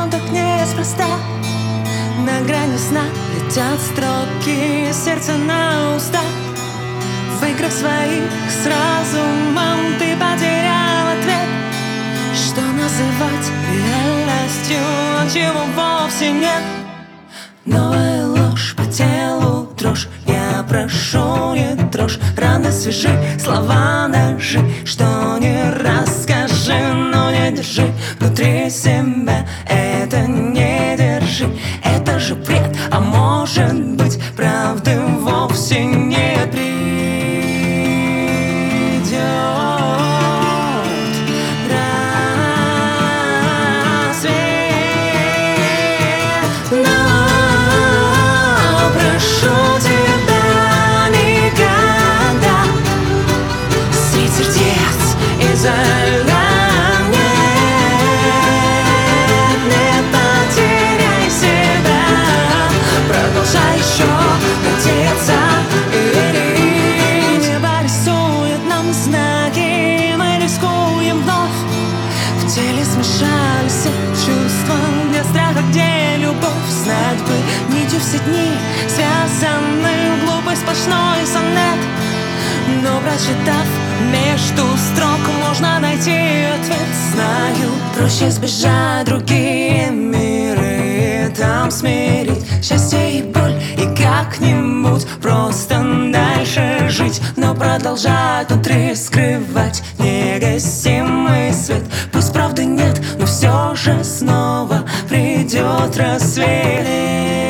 он так неспроста. На грани сна летят строки, сердце на уста. В играх своих с разумом ты потерял ответ. Что называть реальностью, чего вовсе нет. Новая ложь по телу, дрожь. Я прошу, не трожь. Раны свежи, слова ножи. Что не расскажи, но не держи внутри себя. Это не держи. Это же бред, а может быть правды вовсе не придет. Рассвет, но прошу тебя никогда средь сердец из-за льда не потеряй себя. Продолжай еще надеяться. Небо рисует нам знаки, мы рискуем вновь. В теле смешались все чувства, где страх, а где любовь. Знать бы нитью все дни связаны, глупый сплошной сонет. Но прочитав между строк, можно найти ответ. Знаю, проще сбежать в другие миры и там смирить счастье и боль, и как-нибудь просто дальше жить. Но продолжать внутри скрывать негасимый свет. Пусть правды нет, но все же снова придет рассвет.